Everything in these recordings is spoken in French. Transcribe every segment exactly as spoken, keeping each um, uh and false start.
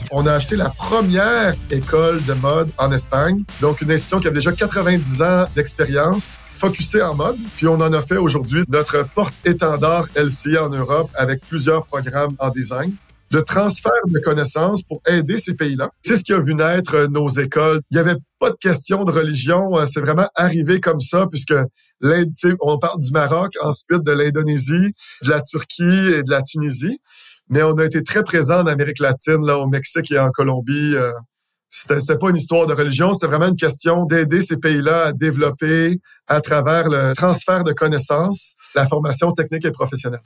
On a acheté la première école de mode en Espagne, donc une institution qui avait déjà quatre-vingt-dix ans d'expérience, focusée en mode. Puis on en a fait aujourd'hui notre porte-étendard L C I en Europe avec plusieurs programmes en design de transfert de connaissances pour aider ces pays-là. C'est ce qui a vu naître nos écoles. Il n'y avait pas de question de religion. C'est vraiment arrivé comme ça, puisque l'Inde, on parle du Maroc, ensuite de l'Indonésie, de la Turquie et de la Tunisie. Mais on a été très présents en Amérique latine, là, au Mexique et en Colombie. C'était, c'était pas une histoire de religion, c'était vraiment une question d'aider ces pays-là à développer à travers le transfert de connaissances, la formation technique et professionnelle.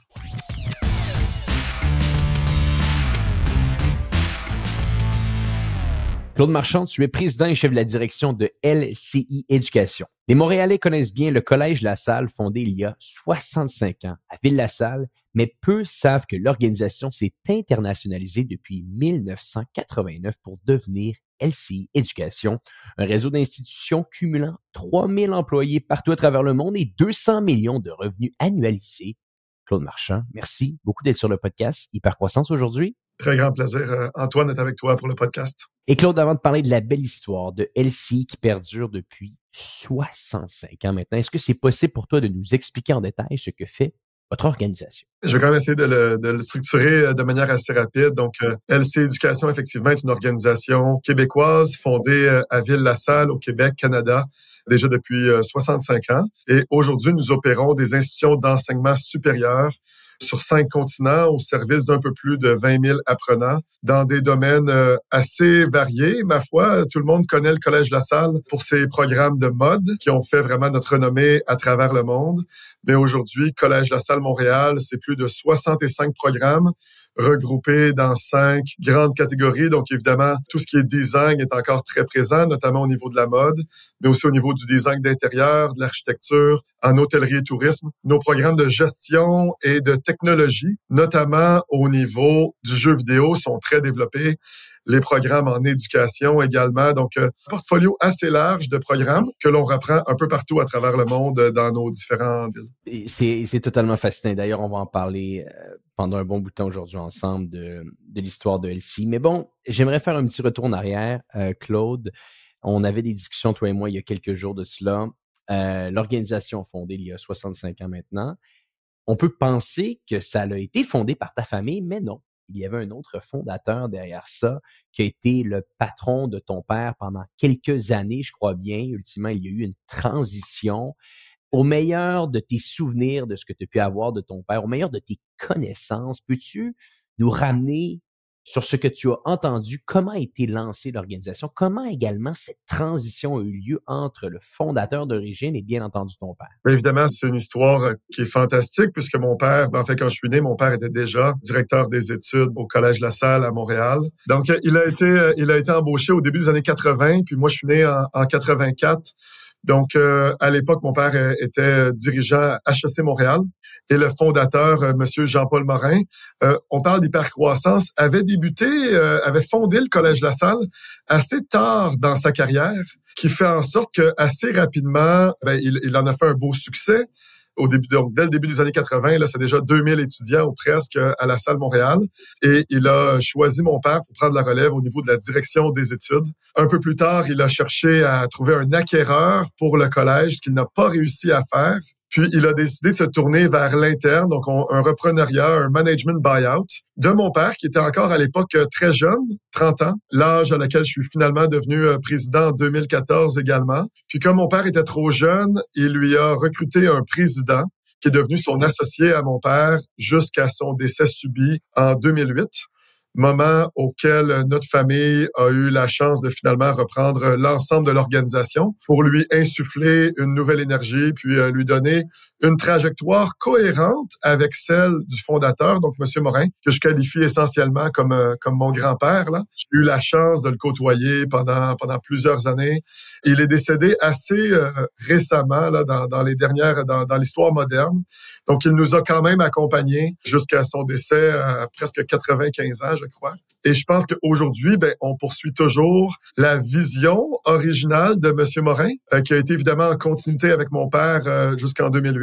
Claude Marchand, tu es président et chef de la direction de L C I Éducation. Les Montréalais connaissent bien le Collège La Salle, fondé il y a soixante-cinq ans à Ville-la-Salle, mais peu savent que l'organisation s'est internationalisée depuis dix-neuf cent quatre-vingt-neuf pour devenir L C I Éducation, un réseau d'institutions cumulant trois mille employés partout à travers le monde et deux cents millions de revenus annualisés. Claude Marchand, merci beaucoup d'être sur le podcast Hypercroissance aujourd'hui. Très grand plaisir, Antoine, d'être avec toi pour le podcast. Et Claude, avant de parler de la belle histoire de L C I qui perdure depuis soixante-cinq ans maintenant, est-ce que c'est possible pour toi de nous expliquer en détail ce que fait votre organisation? Je vais quand même essayer de le, de le structurer de manière assez rapide. Donc, euh, L C I Éducation, effectivement, est une organisation québécoise fondée euh, à Ville-la-Salle, au Québec, Canada, déjà depuis euh, soixante-cinq ans. Et aujourd'hui, nous opérons des institutions d'enseignement supérieur sur cinq continents au service d'un peu plus de vingt mille apprenants dans des domaines euh, assez variés. Ma foi, tout le monde connaît le Collège La Salle pour ses programmes de mode qui ont fait vraiment notre renommée à travers le monde. Mais aujourd'hui, Collège La Salle Montréal, c'est plus de soixante-cinq programmes regroupés dans cinq grandes catégories. Donc, évidemment, tout ce qui est design est encore très présent, notamment au niveau de la mode, mais aussi au niveau du design d'intérieur, de l'architecture, en hôtellerie et tourisme. Nos programmes de gestion et de technologie, notamment au niveau du jeu vidéo, sont très développés. Les programmes en éducation également. Donc, un portfolio assez large de programmes que l'on reprend un peu partout à travers le monde dans nos différentes villes. C'est, c'est totalement fascinant. D'ailleurs, on va en parler euh, pendant un bon bout de temps aujourd'hui ensemble de, de l'histoire de L C I. Mais bon, j'aimerais faire un petit retour en arrière, euh, Claude. On avait des discussions, toi et moi, il y a quelques jours de cela. Euh, l'organisation fondée il y a soixante-cinq ans maintenant. On peut penser que ça a été fondé par ta famille, mais non. Il y avait un autre fondateur derrière ça qui a été le patron de ton père pendant quelques années, je crois bien. Ultimement, il y a eu une transition. Au meilleur de tes souvenirs, de ce que tu as pu avoir de ton père, au meilleur de tes connaissances, peux-tu nous ramener sur ce que tu as entendu, comment a été lancée l'organisation, comment également cette transition a eu lieu entre le fondateur d'origine et bien entendu ton père? Bien évidemment, c'est une histoire qui est fantastique puisque mon père, en fait, quand je suis né, mon père était déjà directeur des études au Collège La Salle à Montréal. Donc, il a été, il a été embauché au début des années quatre-vingt, puis moi, je suis né en, en quatre-vingt-quatre. Donc, euh, à l'époque, mon père était dirigeant à H E C Montréal et le fondateur, euh, Monsieur Jean-Paul Morin, euh, on parle d'hypercroissance, avait débuté, euh, avait fondé le Collège La Salle assez tard dans sa carrière, qui fait en sorte que assez rapidement, ben, il, il en a fait un beau succès. Au début, donc, dès le début des années quatre-vingt, là, c'est déjà deux mille étudiants ou presque à la Salle Montréal. Et il a choisi mon père pour prendre la relève au niveau de la direction des études. Un peu plus tard, il a cherché à trouver un acquéreur pour le collège, ce qu'il n'a pas réussi à faire. Puis, il a décidé de se tourner vers l'interne, donc on, un repreneuriat, un management buyout de mon père, qui était encore à l'époque très jeune, trente ans, l'âge à laquelle je suis finalement devenu président en deux mille quatorze également. Puis, comme mon père était trop jeune, il lui a recruté un président qui est devenu son associé à mon père jusqu'à son décès subi en deux mille huit. Moment auquel notre famille a eu la chance de finalement reprendre l'ensemble de l'organisation pour lui insuffler une nouvelle énergie, puis euh, lui donner une trajectoire cohérente avec celle du fondateur, donc Monsieur Morin, que je qualifie essentiellement comme euh, comme mon grand-père. Là, j'ai eu la chance de le côtoyer pendant pendant plusieurs années. Il est décédé assez euh, récemment là dans dans les dernières dans dans l'histoire moderne. Donc il nous a quand même accompagnés jusqu'à son décès à presque quatre-vingt-quinze ans. Je crois. Et je pense qu'aujourd'hui, ben, on poursuit toujours la vision originale de Monsieur Morin, euh, qui a été évidemment en continuité avec mon père euh, jusqu'en deux mille huit.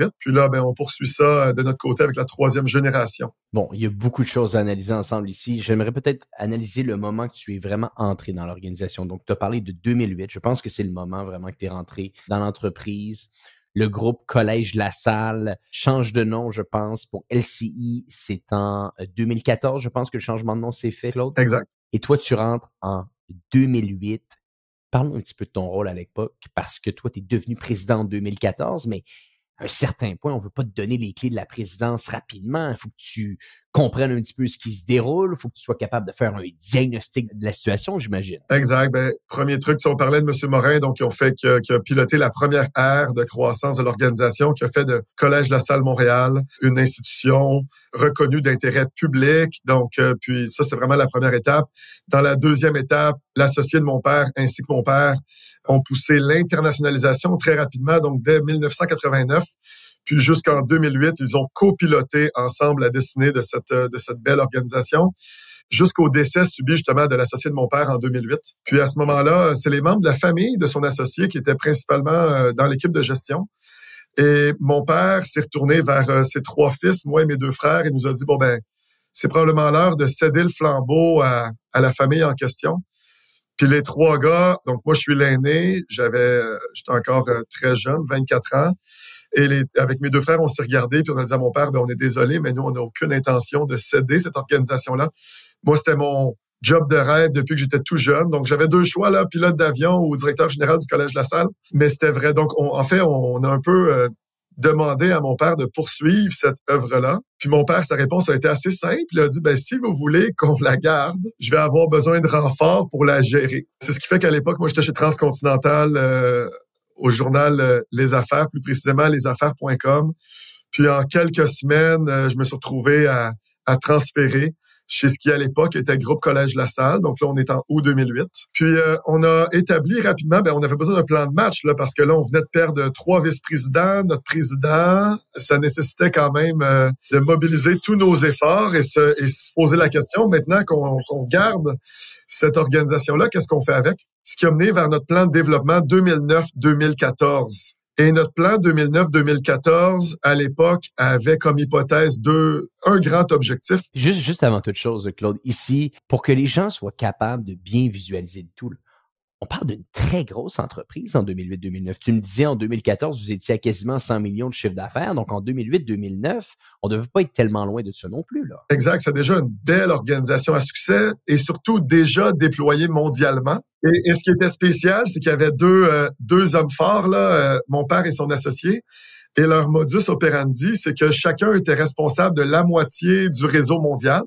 huit. Puis là, ben, on poursuit ça de notre côté avec la troisième génération. Bon, il y a beaucoup de choses à analyser ensemble ici. J'aimerais peut-être analyser le moment que tu es vraiment entré dans l'organisation. Donc, tu as parlé de deux mille huit. Je pense que c'est le moment vraiment que tu es rentré dans l'entreprise. Le groupe Collège La Salle change de nom, je pense, pour L C I. C'est en deux mille quatorze, je pense que le changement de nom s'est fait, Claude. Exact. Et toi, tu rentres en deux mille huit. Parle-nous un petit peu de ton rôle à l'époque, parce que toi, tu es devenu président en deux mille quatorze, mais à un certain point, on veut pas te donner les clés de la présidence rapidement. Il faut que tu comprennes un petit peu ce qui se déroule. Il faut que tu sois capable de faire un diagnostic de la situation, j'imagine. Exact. Ben, premier truc, si on parlait de M. Morin, donc, qui ont fait, qui a, qui a piloté la première ère de croissance de l'organisation, qui a fait de Collège La Salle Montréal une institution reconnue d'intérêt public. Donc, euh, puis ça, c'est vraiment la première étape. Dans la deuxième étape, l'associé de mon père ainsi que mon père ont poussé l'internationalisation très rapidement, donc dès dix-neuf cent quatre-vingt-neuf. Puis jusqu'en deux mille huit, ils ont copiloté ensemble la destinée de cette, de cette belle organisation, jusqu'au décès subi justement de l'associé de mon père en deux mille huit. Puis à ce moment-là, c'est les membres de la famille de son associé qui étaient principalement dans l'équipe de gestion. Et mon père s'est retourné vers ses trois fils, moi et mes deux frères, et nous a dit, bon ben, c'est probablement l'heure de céder le flambeau à, à la famille en question. Puis les trois gars, donc moi je suis l'aîné, j'avais, j'étais encore très jeune, vingt-quatre ans, et les, avec mes deux frères, on s'est regardés puis on a dit à mon père, ben on est désolé, mais nous on n'a aucune intention de céder cette organisation-là. Moi c'était mon job de rêve depuis que j'étais tout jeune, donc j'avais deux choix là, pilote d'avion ou directeur général du Collège La Salle, mais c'était vrai. Donc on, en fait on a un peu euh, demandé à mon père de poursuivre cette œuvre-là. Puis mon père, sa réponse a été assez simple. Il a dit, ben si vous voulez qu'on la garde, je vais avoir besoin de renforts pour la gérer. C'est ce qui fait qu'à l'époque, moi, j'étais chez Transcontinental, euh, au journal euh, Les Affaires, plus précisément les affaires point com. Puis en quelques semaines, euh, je me suis retrouvé à, à transférer chez ce qui, à l'époque, était Groupe Collège La Salle. Donc là, on est en août deux mille huit. Puis, euh, on a établi rapidement, ben on avait besoin d'un plan de match, là, parce que là, on venait de perdre trois vice-présidents, notre président. Ça nécessitait quand même euh, de mobiliser tous nos efforts et se, et se poser la question, maintenant qu'on, qu'on garde cette organisation-là, qu'est-ce qu'on fait avec? Ce qui a mené vers notre plan de développement deux mille neuf deux mille quatorze. Et notre plan deux mille neuf deux mille quatorze, à l'époque, avait comme hypothèse deux, un grand objectif. Juste, juste avant toute chose, Claude, ici, pour que les gens soient capables de bien visualiser le tout, là, on parle d'une très grosse entreprise en deux mille huit deux mille neuf. Tu me disais en deux mille quatorze, vous étiez à quasiment cent millions de chiffre d'affaires. Donc en deux mille huit deux mille neuf, on ne devait pas être tellement loin de ça non plus, là. Exact. C'est déjà une belle organisation à succès et surtout déjà déployée mondialement. Et, et ce qui était spécial, c'est qu'il y avait deux, euh, deux hommes forts, là, euh, mon père et son associé. Et leur modus operandi, c'est que chacun était responsable de la moitié du réseau mondial.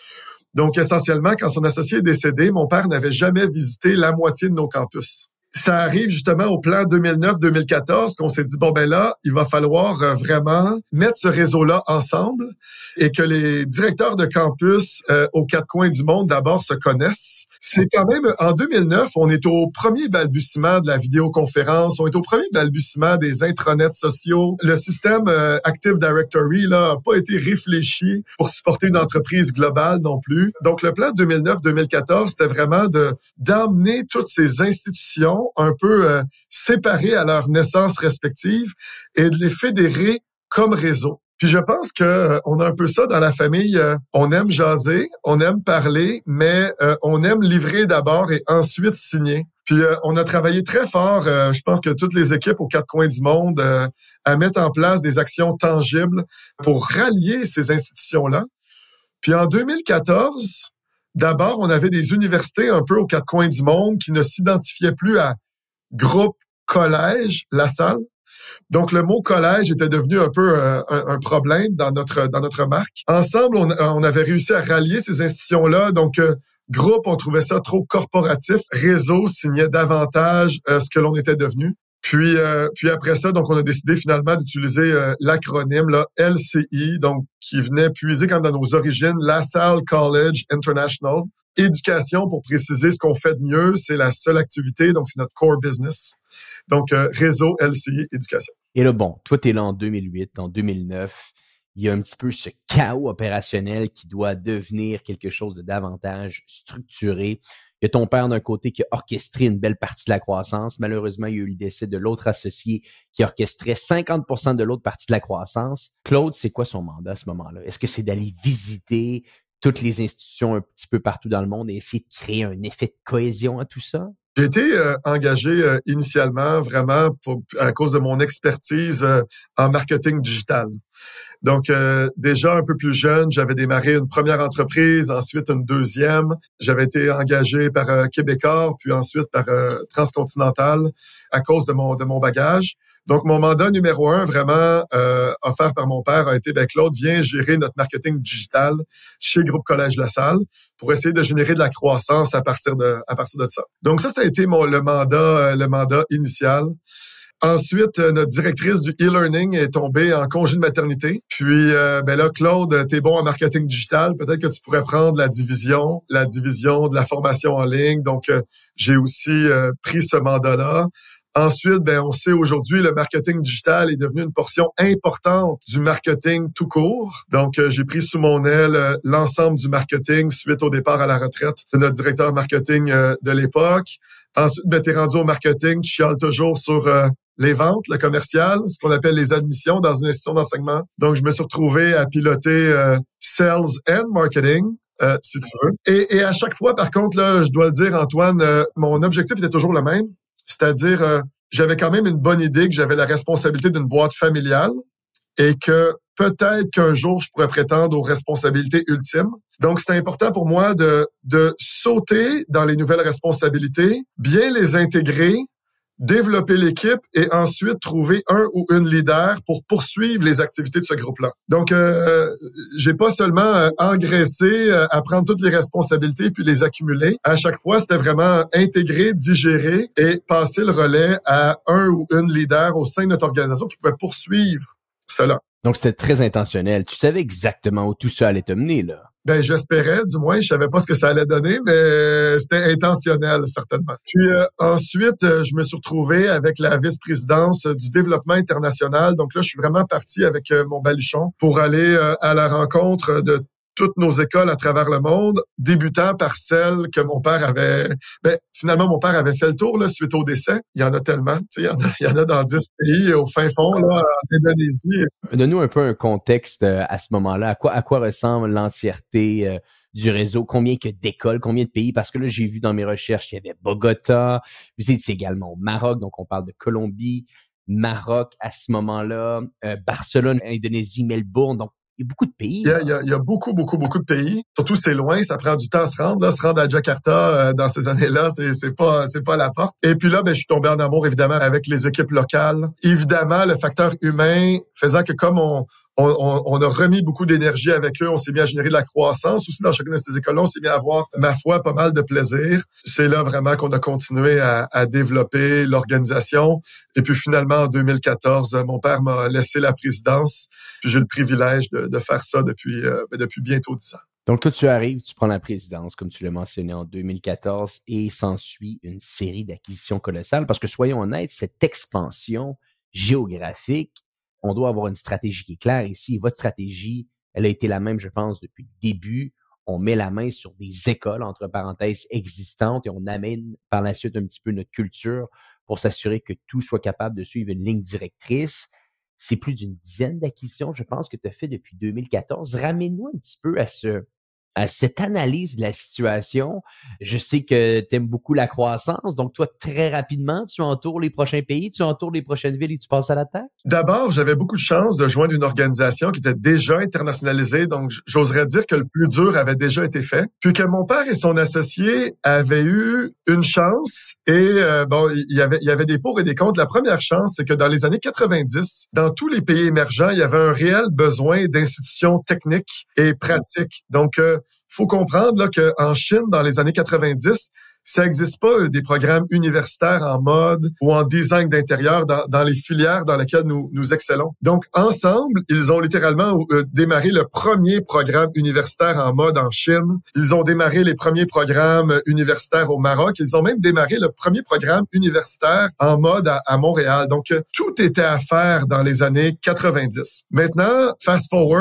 Donc, essentiellement, quand son associé est décédé, mon père n'avait jamais visité la moitié de nos campus. Ça arrive justement au plan deux mille neuf deux mille quatorze qu'on s'est dit, bon, ben là, il va falloir euh, vraiment mettre ce réseau-là ensemble et que les directeurs de campus euh, aux quatre coins du monde d'abord se connaissent. C'est quand même, en deux mille neuf, on est au premier balbutiement de la vidéoconférence, on est au premier balbutiement des intranets sociaux. Le système euh, Active Directory là a pas été réfléchi pour supporter une entreprise globale non plus. Donc, le plan deux mille neuf deux mille quatorze, c'était vraiment de d'emmener toutes ces institutions un peu euh, séparées à leur naissance respective et de les fédérer comme réseau. Puis je pense que euh, on a un peu ça dans la famille. Euh, on aime jaser, on aime parler, mais euh, on aime livrer d'abord et ensuite signer. Puis euh, on a travaillé très fort, euh, je pense que toutes les équipes aux quatre coins du monde, euh, à mettre en place des actions tangibles pour rallier ces institutions-là. Puis en deux mille quatorze, d'abord, on avait des universités un peu aux quatre coins du monde qui ne s'identifiaient plus à groupe collège, La Salle. Donc, le mot collège était devenu un peu euh, un, un problème dans notre dans notre marque. Ensemble, on, on avait réussi à rallier ces institutions-là. Donc, euh, groupe, on trouvait ça trop corporatif. Réseau signait davantage euh, ce que l'on était devenu. Puis, euh, puis après ça, donc on a décidé finalement d'utiliser euh, l'acronyme là, L C I, donc qui venait puiser comme dans nos origines, La Salle College International. Éducation, pour préciser ce qu'on fait de mieux, c'est la seule activité, donc c'est notre core business. Donc, euh, réseau L C I Éducation. Et là, bon, toi, t'es là en deux mille huit, en deux mille neuf. Il y a un petit peu ce chaos opérationnel qui doit devenir quelque chose de davantage structuré. Il y a ton père d'un côté qui a orchestré une belle partie de la croissance. Malheureusement, il y a eu le décès de l'autre associé qui orchestrait cinquante pour cent de l'autre partie de la croissance. Claude, c'est quoi son mandat à ce moment-là? Est-ce que c'est d'aller visiter toutes les institutions un petit peu partout dans le monde et essayer de créer un effet de cohésion à tout ça? J'ai été euh, engagé euh, initialement vraiment pour, à cause de mon expertise euh, en marketing digital. Donc, euh, déjà un peu plus jeune, j'avais démarré une première entreprise, ensuite une deuxième. J'avais été engagé par euh, Québecor, puis ensuite par euh, Transcontinental à cause de mon de mon bagage. Donc, mon mandat numéro un, vraiment euh, offert par mon père, a été, ben Claude, viens gérer notre marketing digital chez Groupe Collège La Salle pour essayer de générer de la croissance à partir de à partir de ça. Donc, ça, ça a été mon le mandat le mandat initial. Ensuite, notre directrice du e-learning est tombée en congé de maternité. Puis, euh, ben là, Claude, t'es bon en marketing digital. Peut-être que tu pourrais prendre la division, la division de la formation en ligne. Donc, euh, j'ai aussi euh, pris ce mandat-là. Ensuite, ben on sait aujourd'hui, le marketing digital est devenu une portion importante du marketing tout court. Donc, euh, j'ai pris sous mon aile euh, l'ensemble du marketing suite au départ à la retraite de notre directeur marketing euh, de l'époque. Ensuite, ben t'es rendu au marketing, tu chiales toujours sur euh, les ventes, le commercial, ce qu'on appelle les admissions dans une institution d'enseignement. Donc, je me suis retrouvé à piloter euh, Sales and Marketing. Euh, si tu veux. Et, et à chaque fois, par contre, là, je dois le dire, Antoine, euh, mon objectif était toujours le même. C'est-à-dire, euh, j'avais quand même une bonne idée que j'avais la responsabilité d'une boîte familiale et que peut-être qu'un jour, je pourrais prétendre aux responsabilités ultimes. Donc, c'était important pour moi de, de sauter dans les nouvelles responsabilités, bien les intégrer, développer l'équipe et ensuite trouver un ou une leader pour poursuivre les activités de ce groupe-là. Donc, euh, j'ai pas seulement euh, engraissé euh, à prendre toutes les responsabilités puis les accumuler. À chaque fois, c'était vraiment intégrer, digérer et passer le relais à un ou une leader au sein de notre organisation qui pouvait poursuivre cela. Donc, c'était très intentionnel. Tu savais exactement où tout ça allait te mener, là. Ben, j'espérais, du moins, je savais pas ce que ça allait donner, mais c'était intentionnel, certainement. Puis euh, ensuite, euh, je me suis retrouvé avec la vice-présidence du développement international. Donc là, je suis vraiment parti avec euh, mon baluchon pour aller euh, à la rencontre de toutes nos écoles à travers le monde, débutant par celle que mon père avait... Ben, finalement, mon père avait fait le tour là, suite au décès. Il y en a tellement. Il y en a, il y en a dans dix pays, au fin fond, là, en Indonésie. Donne-nous un peu un contexte euh, à ce moment-là. À quoi, à quoi ressemble l'entièreté euh, du réseau? Combien que d'écoles? Combien de pays? Parce que là, j'ai vu dans mes recherches, il y avait Bogota. Vous étiez également au Maroc, donc on parle de Colombie, Maroc à ce moment-là, euh, Barcelone, Indonésie, Melbourne. Donc, il y a beaucoup de pays. Il y, a, il, y a, il y a beaucoup, beaucoup, beaucoup de pays. Surtout, c'est loin, ça prend du temps à se rendre. Là, se rendre à Jakarta euh, dans ces années-là, c'est, c'est pas, c'est pas à la porte. Et puis là, ben, je suis tombé en amour, évidemment, avec les équipes locales. Évidemment, le facteur humain faisant que comme on, on, on a remis beaucoup d'énergie avec eux, on s'est mis à générer de la croissance. Aussi, dans chacune de ces écoles-là, on s'est mis à avoir, ma foi, pas mal de plaisir. C'est là vraiment qu'on a continué à, à développer l'organisation. Et puis finalement, en deux mille quatorze, mon père m'a laissé la présidence. Puis j'ai le privilège de, de faire ça depuis, euh, depuis bientôt dix ans. Donc, toi, tu arrives, tu prends la présidence, comme tu l'as mentionné, en deux mille quatorze, et s'ensuit une série d'acquisitions colossales. Parce que, soyons honnêtes, cette expansion géographique, on doit avoir une stratégie qui est claire ici. Votre stratégie, elle a été la même, je pense, depuis le début. On met la main sur des écoles, entre parenthèses, existantes, et on amène par la suite un petit peu notre culture pour s'assurer que tout soit capable de suivre une ligne directrice. C'est plus d'une dizaine d'acquisitions, je pense, que tu as fait depuis deux mille quatorze. Ramène-nous un petit peu à ce, à cette analyse de la situation. Je sais que tu aimes beaucoup la croissance, donc toi, très rapidement, tu entoures les prochains pays, tu entoures les prochaines villes et tu passes à l'attaque? D'abord, j'avais beaucoup de chance de joindre une organisation qui était déjà internationalisée, donc j'oserais dire que le plus dur avait déjà été fait, puis que mon père et son associé avaient eu une chance et euh, bon, il y avait il y avait des pour et des contre. La première chance, c'est que dans les années quatre-vingt-dix, dans tous les pays émergents, il y avait un réel besoin d'institutions techniques et pratiques. Donc euh, faut comprendre là qu'en Chine, dans les années quatre-vingt-dix, ça n'existe pas des programmes universitaires en mode ou en design d'intérieur dans, dans les filières dans lesquelles nous, nous excellons. Donc, ensemble, ils ont littéralement euh, démarré le premier programme universitaire en mode en Chine. Ils ont démarré les premiers programmes universitaires au Maroc. Ils ont même démarré le premier programme universitaire en mode à, à Montréal. Donc, euh, tout était à faire dans les années quatre-vingt-dix. Maintenant, fast forward,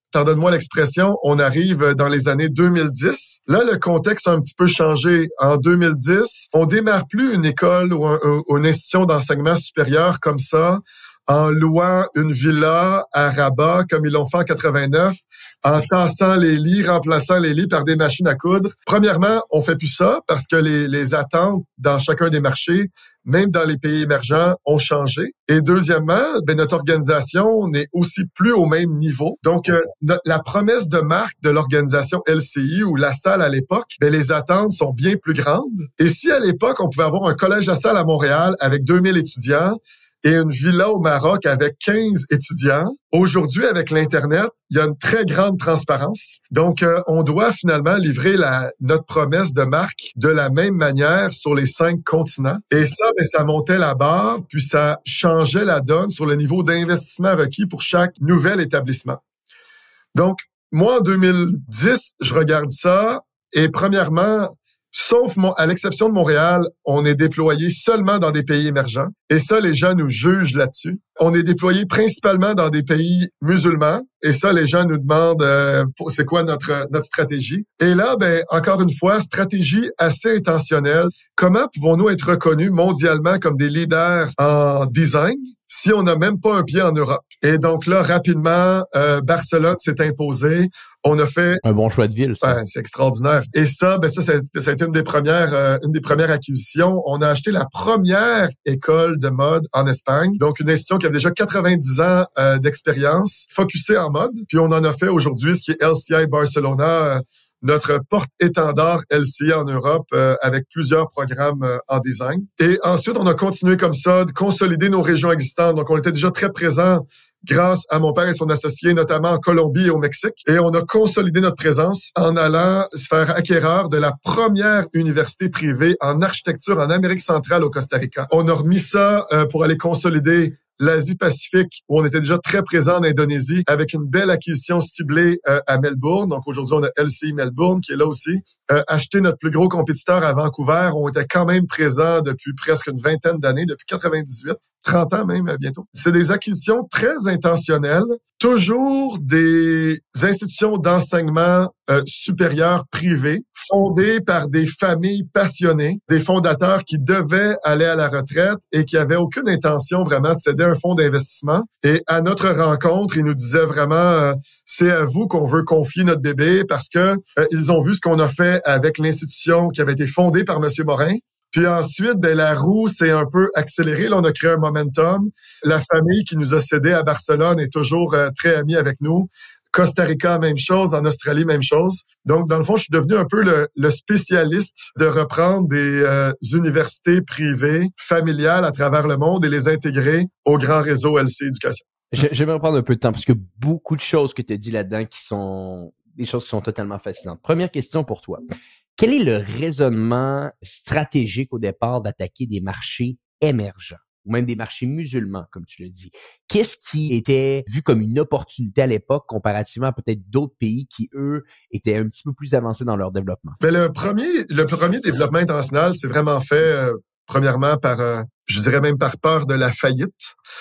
pardonne-moi l'expression, on arrive dans les années deux mille dix. Là, le contexte a un petit peu changé. En deux mille dix, on démarre plus une école ou, un, ou une institution d'enseignement supérieur comme ça, en louant une villa à Rabat, comme ils l'ont fait en quatre-vingt-neuf, en tassant les lits, remplaçant les lits par des machines à coudre. Premièrement, on fait plus ça parce que les, les attentes dans chacun des marchés, même dans les pays émergents, ont changé. Et deuxièmement, ben, notre organisation n'est aussi plus au même niveau. Donc, euh, no- la promesse de marque de l'organisation L C I ou La Salle à l'époque, ben, les attentes sont bien plus grandes. Et si à l'époque, on pouvait avoir un collège La Salle à Montréal avec deux mille étudiants, et une villa au Maroc avec quinze étudiants. Aujourd'hui, avec l'Internet, il y a une très grande transparence. Donc, euh, on doit finalement livrer la, notre promesse de marque de la même manière sur les cinq continents. Et ça, ben, ça montait la barre, puis ça changeait la donne sur le niveau d'investissement requis pour chaque nouvel établissement. Donc, moi, en deux mille dix, je regarde ça et premièrement, sauf mon, à l'exception de Montréal, on est déployé seulement dans des pays émergents. Et ça, les gens nous jugent là-dessus. On est déployé principalement dans des pays musulmans. Et ça, les gens nous demandent euh, pour, c'est quoi notre notre stratégie. Et là, ben encore une fois, stratégie assez intentionnelle. Comment pouvons-nous être reconnus mondialement comme des leaders en design si on n'a même pas un pied en Europe? Et donc là, rapidement, euh, Barcelone s'est imposé. On a fait un bon choix de ville, ça. Ouais, c'est extraordinaire. Et ça, ben ça, ça, ça a été une des premières, euh, une des premières acquisitions. On a acheté la première école de mode en Espagne, donc une institution qui a déjà quatre-vingt-dix ans euh, d'expérience, focusée en mode. Puis on en a fait aujourd'hui ce qui est L C I Barcelona, euh, notre porte-étendard L C I en Europe euh, avec plusieurs programmes euh, en design. Et ensuite, on a continué comme ça de consolider nos régions existantes. Donc, on était déjà très présents grâce à mon père et son associé, notamment en Colombie et au Mexique. Et on a consolidé notre présence en allant se faire acquéreur de la première université privée en architecture en Amérique centrale au Costa Rica. On a remis ça euh, pour aller consolider l'Asie-Pacifique, où on était déjà très présent en Indonésie, avec une belle acquisition ciblée euh, à Melbourne. Donc, aujourd'hui, on a L C I Melbourne, qui est là aussi. Euh, acheter notre plus gros compétiteur à Vancouver. On était quand même présent depuis presque une vingtaine d'années, depuis quatre-vingt-dix-huit, trente ans même, bientôt. C'est des acquisitions très intentionnelles, toujours des institutions d'enseignement euh, supérieur privées, fondées par des familles passionnées, des fondateurs qui devaient aller à la retraite et qui avaient aucune intention vraiment de céder un fonds d'investissement. Et à notre rencontre, ils nous disaient vraiment, euh, c'est à vous qu'on veut confier notre bébé parce que euh, ils ont vu ce qu'on a fait avec l'institution qui avait été fondée par M. Morin. Puis ensuite, ben la roue s'est un peu accélérée. Là, on a créé un momentum. La famille qui nous a cédé à Barcelone est toujours euh, très amie avec nous. Costa Rica, même chose. En Australie, même chose. Donc, dans le fond, je suis devenu un peu le, le spécialiste de reprendre des euh, universités privées, familiales à travers le monde et les intégrer au grand réseau L C Éducation. J'aimerais prendre un peu de temps parce que beaucoup de choses que tu as dit là-dedans qui sont des choses qui sont totalement fascinantes. Première question pour toi. Quel est le raisonnement stratégique au départ d'attaquer des marchés émergents ou même des marchés musulmans, comme tu le dis? Qu'est-ce qui était vu comme une opportunité à l'époque comparativement à peut-être d'autres pays qui, eux, étaient un petit peu plus avancés dans leur développement? Mais le premier, le premier développement international, c'est vraiment fait, euh, premièrement, par, euh, je dirais même par peur de la faillite.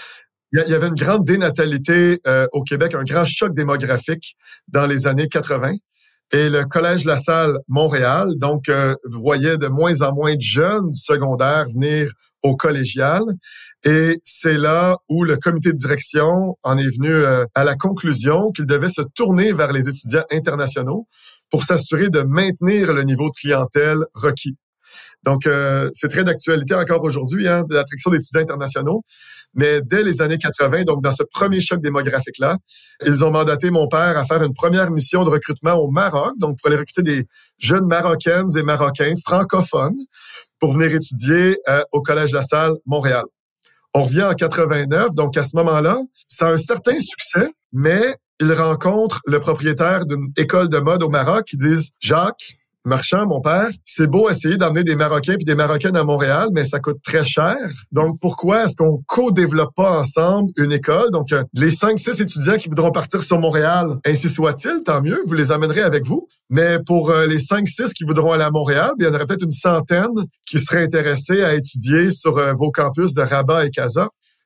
Il y avait une grande dénatalité euh, au Québec, un grand choc démographique dans les années quatre-vingt. Et le Collège La Salle Montréal, donc, euh, voyait de moins en moins de jeunes secondaires venir au collégial. Et c'est là où le comité de direction en est venu euh, à la conclusion qu'il devait se tourner vers les étudiants internationaux pour s'assurer de maintenir le niveau de clientèle requis. Donc, euh, c'est très d'actualité encore aujourd'hui, hein, de l'attraction d'étudiants internationaux. Mais dès les années quatre-vingt, donc dans ce premier choc démographique-là, ils ont mandaté mon père à faire une première mission de recrutement au Maroc, donc pour aller recruter des jeunes Marocaines et Marocains francophones pour venir étudier euh, au Collège La Salle Montréal. On revient en quatre-vingt-neuf, donc à ce moment-là, ça a un certain succès, mais ils rencontrent le propriétaire d'une école de mode au Maroc qui disent « Jacques, Marchand, mon père, c'est beau essayer d'emmener des Marocains puis des Marocaines à Montréal, mais ça coûte très cher. Donc, pourquoi est-ce qu'on co-développe pas ensemble une école? Donc, euh, les cinq six étudiants qui voudront partir sur Montréal, ainsi soit-il, tant mieux, vous les amènerez avec vous. Mais pour euh, les cinq six qui voudront aller à Montréal, bien, il y en aurait peut-être une centaine qui seraient intéressés à étudier sur euh, vos campus de Rabat et Casa.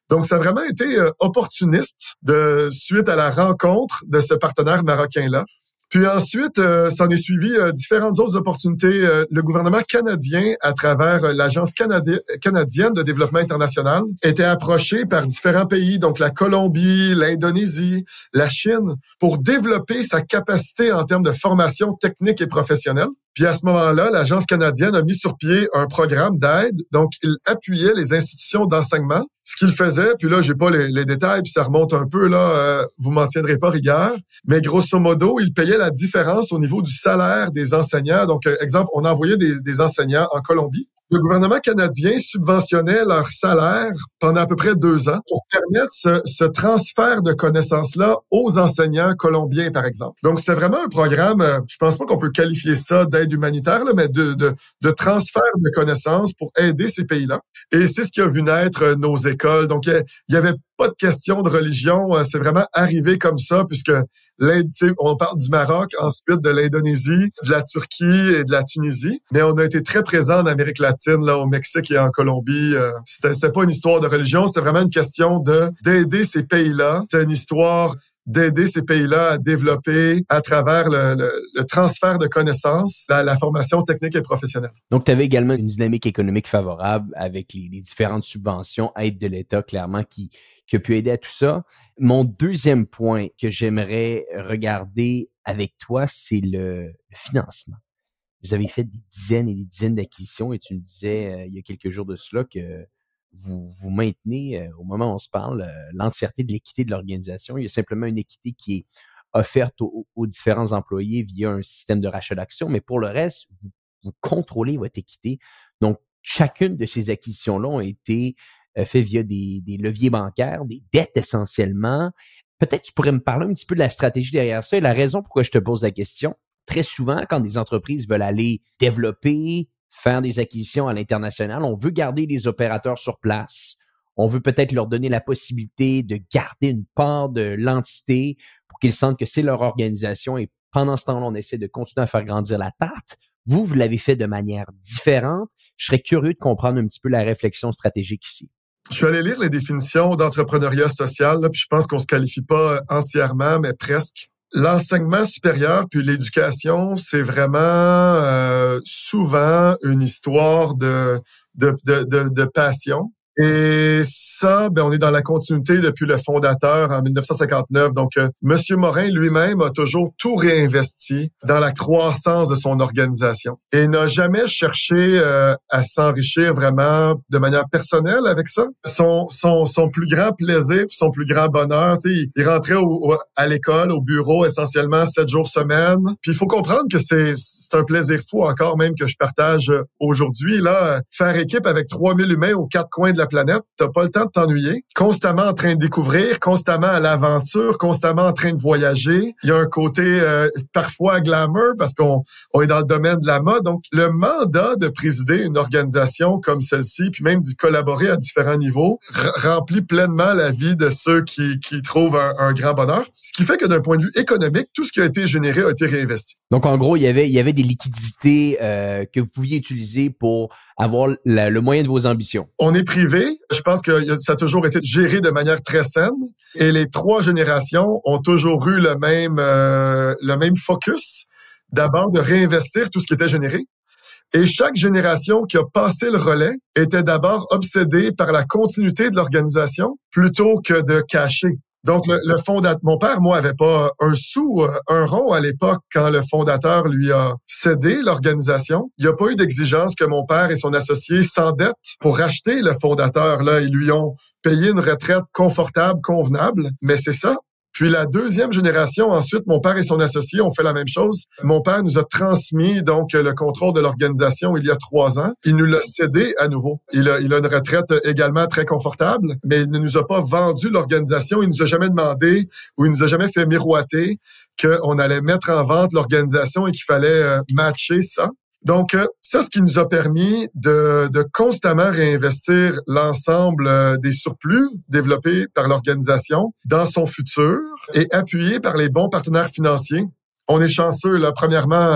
Donc, ça a vraiment été euh, opportuniste de suite à la rencontre de ce partenaire marocain-là. Puis ensuite, euh, s'en est suivi euh, différentes autres opportunités. Euh, le gouvernement canadien, à travers euh, l'Agence canadi- canadienne de développement international, était approché par différents pays, donc la Colombie, l'Indonésie, la Chine, pour développer sa capacité en termes de formation technique et professionnelle. Puis à ce moment-là, l'Agence canadienne a mis sur pied un programme d'aide. Donc, il appuyait les institutions d'enseignement. Ce qu'il faisait, puis là, j'ai pas les, les détails, puis ça remonte un peu, là, euh, vous m'en tiendrez pas rigueur. Mais grosso modo, il payait la différence au niveau du salaire des enseignants. Donc, euh, exemple, on envoyait des, des enseignants en Colombie. Le gouvernement canadien subventionnait leur salaire pendant à peu près deux ans pour permettre ce, ce transfert de connaissances-là aux enseignants colombiens, par exemple. Donc, c'était vraiment un programme, euh, je pense pas qu'on peut qualifier ça d'aide humanitaire, là, mais de, de, de transfert de connaissances pour aider ces pays-là. Et c'est ce qui a vu naître euh, nos écoles. Donc, il y avait pas de question de religion. Euh, c'est vraiment arrivé comme ça, puisque l'Inde, on parle du Maroc, ensuite de l'Indonésie, de la Turquie et de la Tunisie. Mais on a été très présents en Amérique latine, là, au Mexique et en Colombie. Euh, c'était, c'était pas une histoire de religion, c'était vraiment une question de d'aider ces pays-là. C'est une histoire d'aider ces pays-là à développer à travers le, le, le transfert de connaissances, la, la formation technique et professionnelle. Donc, tu avais également une dynamique économique favorable avec les, les différentes subventions, aides de l'État, clairement, qui, qui a pu aider à tout ça. Mon deuxième point que j'aimerais regarder avec toi, c'est le, le financement. Vous avez fait des dizaines et des dizaines d'acquisitions et tu me disais euh, il y a quelques jours de cela que vous, vous maintenez, euh, au moment où on se parle, euh, l'entièreté de l'équité de l'organisation. Il y a simplement une équité qui est offerte aux, aux différents employés via un système de rachat d'actions, mais pour le reste, vous, vous contrôlez votre équité. Donc, chacune de ces acquisitions-là ont été euh, faites via des, des leviers bancaires, des dettes essentiellement. Peut-être tu pourrais me parler un petit peu de la stratégie derrière ça et la raison pourquoi je te pose la question. Très souvent, quand des entreprises veulent aller développer, faire des acquisitions à l'international, on veut garder les opérateurs sur place. On veut peut-être leur donner la possibilité de garder une part de l'entité pour qu'ils sentent que c'est leur organisation et pendant ce temps-là, on essaie de continuer à faire grandir la tarte. Vous, vous l'avez fait de manière différente. Je serais curieux de comprendre un petit peu la réflexion stratégique ici. Je suis allé lire les définitions d'entrepreneuriat social, là, puis je pense qu'on se qualifie pas entièrement, mais presque. L'enseignement supérieur puis l'éducation, c'est vraiment euh, souvent une histoire de de, de, de, de passion. Et ça, ben, on est dans la continuité depuis le fondateur en dix-neuf cent cinquante-neuf. Donc, euh, Monsieur Morin lui-même a toujours tout réinvesti dans la croissance de son organisation et n'a jamais cherché euh, à s'enrichir vraiment de manière personnelle avec ça. Son son son plus grand plaisir, son plus grand bonheur, tu sais, il rentrait au, au, à l'école, au bureau essentiellement sept jours semaine. Puis il faut comprendre que c'est c'est un plaisir fou encore même que je partage aujourd'hui là, faire équipe avec trois mille humains aux quatre coins de la planète, t'as pas le temps de t'ennuyer. Constamment en train de découvrir, constamment à l'aventure, constamment en train de voyager. Il y a un côté euh, parfois glamour parce qu'on on est dans le domaine de la mode. Donc, le mandat de présider une organisation comme celle-ci, puis même d'y collaborer à différents niveaux, r- remplit pleinement la vie de ceux qui, qui trouvent un, un grand bonheur. Ce qui fait que d'un point de vue économique, tout ce qui a été généré a été réinvesti. Donc, en gros, il y avait, il y avait des liquidités euh, que vous pouviez utiliser pour avoir la, le moyen de vos ambitions. On est privé. Je pense que ça a toujours été géré de manière très saine. Et les trois générations ont toujours eu le même, euh, le même focus. D'abord, de réinvestir tout ce qui était généré. Et chaque génération qui a passé le relais était d'abord obsédée par la continuité de l'organisation plutôt que de cacher. Donc, le, le fondateur, mon père, moi, avait pas un sou, un rond à l'époque quand le fondateur lui a cédé l'organisation. Il n'y a pas eu d'exigence que mon père et son associé s'endettent pour racheter le fondateur. Là, ils lui ont payé une retraite confortable, convenable, mais c'est ça. Puis la deuxième génération, ensuite, mon père et son associé ont fait la même chose. Mon père nous a transmis donc le contrôle de l'organisation il y a trois ans. Il nous l'a cédé à nouveau. Il a, il a une retraite également très confortable, mais il ne nous a pas vendu l'organisation. Il nous a jamais demandé ou il nous a jamais fait miroiter qu'on allait mettre en vente l'organisation et qu'il fallait matcher ça. Donc, ça, ce qui nous a permis de, de constamment réinvestir l'ensemble des surplus développés par l'organisation dans son futur et appuyé par les bons partenaires financiers. On est chanceux, là. Premièrement,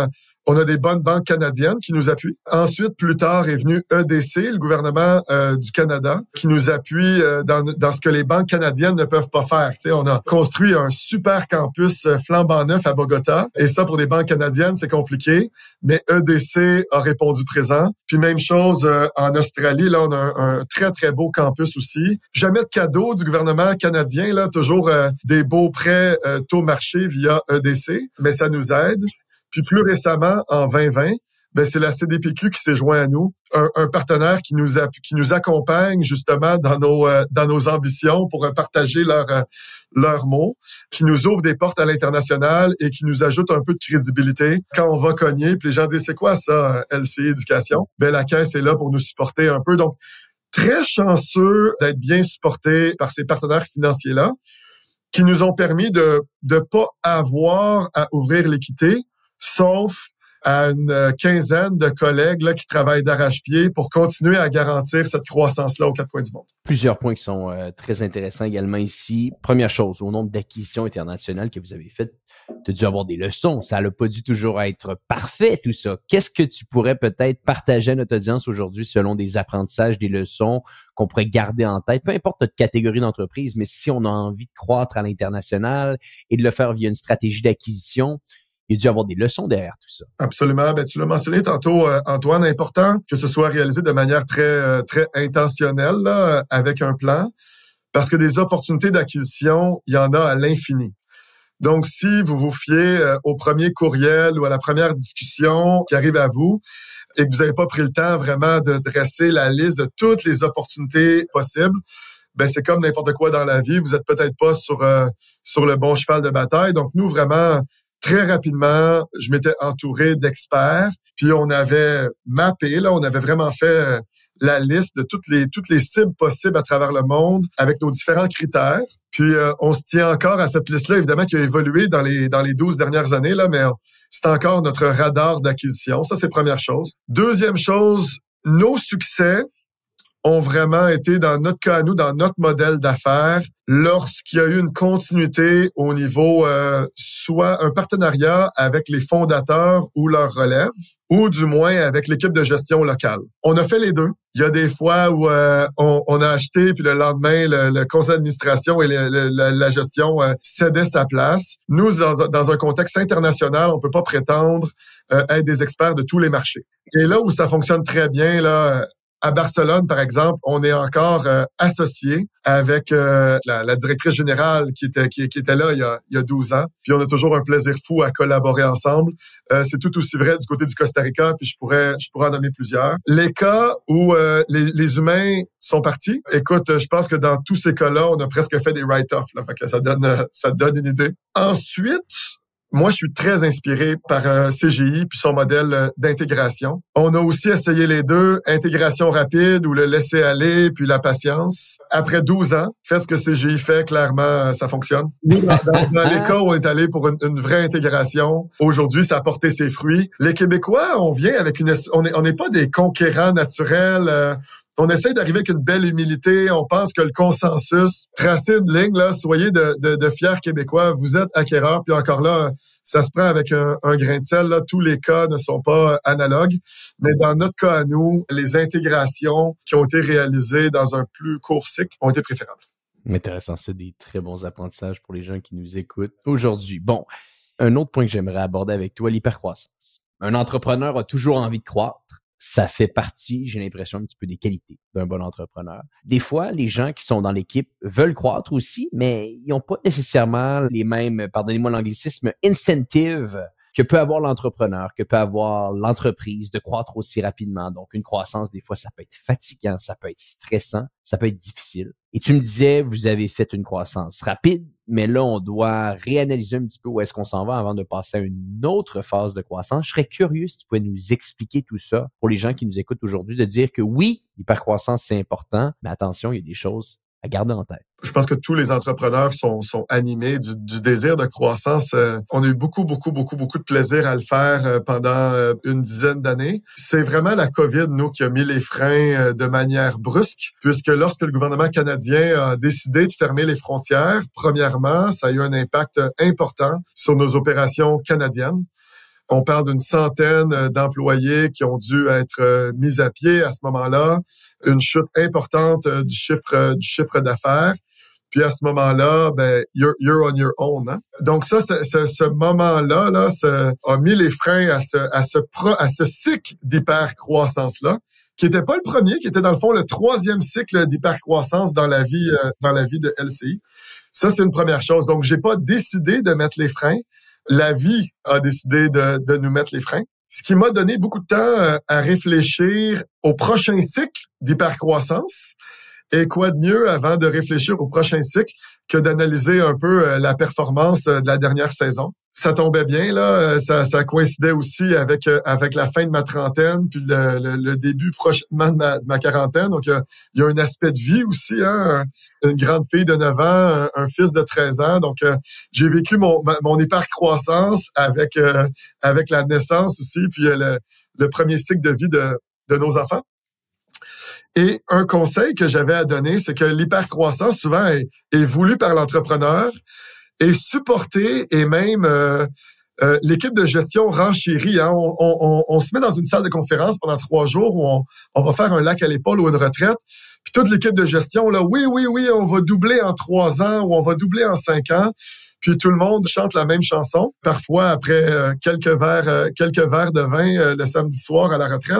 On a des bonnes banques canadiennes qui nous appuient. Ensuite, plus tard, est venu E D C, le gouvernement euh, du Canada, qui nous appuie euh, dans, dans ce que les banques canadiennes ne peuvent pas faire. Tu sais, on a construit un super campus flambant neuf à Bogota. Et ça, pour des banques canadiennes, c'est compliqué. Mais E D C a répondu présent. Puis même chose euh, en Australie. Là, on a un, un très, très beau campus aussi. Jamais de cadeau du gouvernement canadien. Là, toujours euh, des beaux prêts euh, taux marché via E D C. Mais ça nous aide. Puis plus récemment, en vingt vingt, ben c'est la C D P Q qui s'est joint à nous, un, un partenaire qui nous a, qui nous accompagne justement dans nos euh, dans nos ambitions pour partager leurs euh, leurs mots, qui nous ouvre des portes à l'international et qui nous ajoute un peu de crédibilité quand on va cogner. Puis les gens disent c'est quoi ça, L C I Éducation? Ben la caisse est là pour nous supporter un peu. Donc très chanceux d'être bien supportés par ces partenaires financiers là, qui nous ont permis de de pas avoir à ouvrir l'équité. Sauf à une quinzaine de collègues là, qui travaillent d'arrache-pied pour continuer à garantir cette croissance-là aux quatre coins du monde. Plusieurs points qui sont euh, très intéressants également ici. Première chose, au nombre d'acquisitions internationales que vous avez faites, tu as dû avoir des leçons. Ça n'a pas dû toujours être parfait, tout ça. Qu'est-ce que tu pourrais peut-être partager à notre audience aujourd'hui selon des apprentissages, des leçons qu'on pourrait garder en tête, peu importe notre catégorie d'entreprise, mais si on a envie de croître à l'international et de le faire via une stratégie d'acquisition, il y a dû avoir des leçons derrière tout ça. Absolument. Ben, tu l'as mentionné tantôt, euh, Antoine, important que ce soit réalisé de manière très euh, très intentionnelle, là, avec un plan, parce que des opportunités d'acquisition, il y en a à l'infini. Donc, si vous vous fiez euh, au premier courriel ou à la première discussion qui arrive à vous et que vous n'avez pas pris le temps vraiment de dresser la liste de toutes les opportunités possibles, ben c'est comme n'importe quoi dans la vie. Vous êtes peut-être pas sur euh, sur le bon cheval de bataille. Donc, nous, vraiment, très rapidement, je m'étais entouré d'experts, puis on avait mappé, là, on avait vraiment fait la liste de toutes les toutes les cibles possibles à travers le monde avec nos différents critères. Puis euh, on se tient encore à cette liste-là, évidemment, qui a évolué dans les dans les douze dernières années, là, mais c'est encore notre radar d'acquisition. Ça, c'est première chose. Deuxième chose, nos succès ont vraiment été, dans notre cas à nous, dans notre modèle d'affaires, lorsqu'il y a eu une continuité au niveau, euh, soit un partenariat avec les fondateurs ou leur relève, ou du moins avec l'équipe de gestion locale. On a fait les deux. Il y a des fois où euh, on, on a acheté, puis le lendemain, le, le conseil d'administration et le, le, la, la gestion euh, cédait sa place. Nous, dans, dans un contexte international, on peut pas prétendre euh, être des experts de tous les marchés. Et là où ça fonctionne très bien, là, à Barcelone, par exemple, on est encore euh, associé avec euh, la, la directrice générale qui était qui, qui était là il y a il y a douze ans. Puis on a toujours un plaisir fou à collaborer ensemble. Euh, c'est tout aussi vrai du côté du Costa Rica, puis je pourrais je pourrais en nommer plusieurs. Les cas où euh, les, les humains sont partis, écoute, je pense que dans tous ces cas-là, on a presque fait des write-offs. Là, fait que ça donne ça donne une idée. Ensuite, moi, je suis très inspiré par euh, C G I puis son modèle euh, d'intégration. On a aussi essayé les deux, intégration rapide ou le laisser aller puis la patience. Après douze ans, faites ce que C G I fait, clairement, euh, ça fonctionne. Nous, dans, dans, dans les cas où on est allé pour une, une vraie intégration, aujourd'hui, ça a porté ses fruits. Les Québécois, on vient avec une... On n'est on n'est pas des conquérants naturels... Euh, On essaie d'arriver avec une belle humilité. On pense que le consensus, tracer une ligne, là, soyez de, de, de fiers Québécois. Vous êtes acquéreurs. Puis encore là, ça se prend avec un, un grain de sel. Là. Tous les cas ne sont pas analogues. Mais dans notre cas à nous, les intégrations qui ont été réalisées dans un plus court cycle ont été préférables. Intéressant. C'est des très bons apprentissages pour les gens qui nous écoutent aujourd'hui. Bon, un autre point que j'aimerais aborder avec toi, l'hypercroissance. Un entrepreneur a toujours envie de croître. Ça fait partie, j'ai l'impression, un petit peu des qualités d'un bon entrepreneur. Des fois, les gens qui sont dans l'équipe veulent croître aussi, mais ils n'ont pas nécessairement les mêmes, pardonnez-moi l'anglicisme, incentives que peut avoir l'entrepreneur, que peut avoir l'entreprise de croître aussi rapidement. Donc, une croissance, des fois, ça peut être fatigant, ça peut être stressant, ça peut être difficile. Et tu me disais, vous avez fait une croissance rapide, mais là, on doit réanalyser un petit peu où est-ce qu'on s'en va avant de passer à une autre phase de croissance. Je serais curieux si tu pouvais nous expliquer tout ça pour les gens qui nous écoutent aujourd'hui, de dire que oui, l'hypercroissance, c'est important, mais attention, il y a des choses à garder en tête. Je pense que tous les entrepreneurs sont, sont animés du, du désir de croissance. Euh, on a eu beaucoup, beaucoup, beaucoup, beaucoup de plaisir à le faire euh, pendant euh, une dizaine d'années. C'est vraiment la COVID, nous, qui a mis les freins euh, de manière brusque, puisque lorsque le gouvernement canadien a décidé de fermer les frontières, premièrement, ça a eu un impact important sur nos opérations canadiennes. On parle d'une centaine d'employés qui ont dû être mis à pied à ce moment-là, une chute importante du chiffre du chiffre d'affaires. Puis à ce moment-là, ben you're, you're on your own. Hein? Donc ça, ce, ce, ce moment-là, là, ce, a mis les freins à ce à ce pro, à ce cycle d'hypercroissance-là, qui était pas le premier, qui était dans le fond le troisième cycle d'hypercroissance dans la vie euh, dans la vie de L C I. Ça, c'est une première chose. Donc j'ai pas décidé de mettre les freins. La vie a décidé de, de nous mettre les freins. Ce qui m'a donné beaucoup de temps à réfléchir au prochain cycle d'hypercroissance. Et quoi de mieux avant de réfléchir au prochain cycle que d'analyser un peu la performance de la dernière saison. Ça tombait bien, là. Ça, ça coïncidait aussi avec avec la fin de ma trentaine, puis le, le, le début prochainement de ma, de ma quarantaine. Donc, il y a un aspect de vie aussi, hein. Une grande fille de neuf ans, un, un fils de treize ans. Donc, euh, j'ai vécu mon, mon hypercroissance avec euh, avec la naissance aussi, puis le, le premier cycle de vie de, de nos enfants. Et un conseil que j'avais à donner, c'est que l'hypercroissance, souvent, est, est voulue par l'entrepreneur et supportée et même euh, euh, l'équipe de gestion renchérit. Hein. On, on, on se met dans une salle de conférence pendant trois jours où on, on va faire un lac à l'épaule ou une retraite. Puis toute l'équipe de gestion, là, oui, oui, oui, on va doubler en trois ans ou on va doubler en cinq ans. Puis tout le monde chante la même chanson, parfois après euh, quelques verres, euh, quelques verres de vin euh, le samedi soir à la retraite.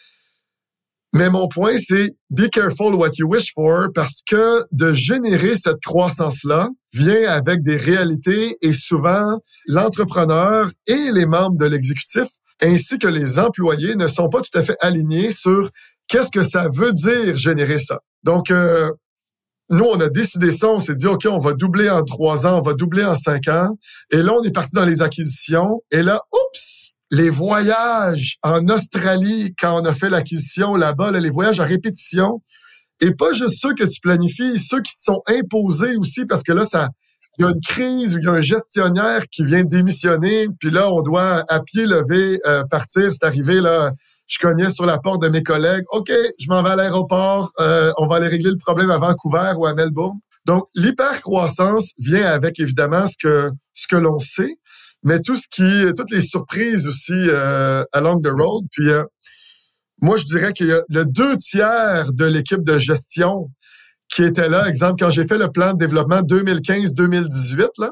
Mais mon point, c'est be careful what you wish for, parce que de générer cette croissance-là vient avec des réalités et souvent l'entrepreneur et les membres de l'exécutif ainsi que les employés ne sont pas tout à fait alignés sur qu'est-ce que ça veut dire générer ça. Donc, euh, nous, on a décidé ça, on s'est dit, OK, on va doubler en trois ans, on va doubler en cinq ans. Et là, on est parti dans les acquisitions. Et là, oups! Les voyages en Australie, quand on a fait l'acquisition là-bas, là, les voyages à répétition, et pas juste ceux que tu planifies, ceux qui te sont imposés aussi, parce que là, ça, il y a une crise où il y a un gestionnaire qui vient démissionner, puis là, on doit à pied levé euh, partir. C'est arrivé, là, je cognais sur la porte de mes collègues. OK, je m'en vais à l'aéroport, euh, on va aller régler le problème à Vancouver ou à Melbourne. Donc, l'hypercroissance vient avec, évidemment, ce que, ce que l'on sait, mais tout ce qui, toutes les surprises aussi euh, along the road. Puis euh, moi, je dirais qu'il y a le deux tiers de l'équipe de gestion qui était là. Exemple, quand j'ai fait le plan de développement deux mille quinze deux mille dix-huit, là,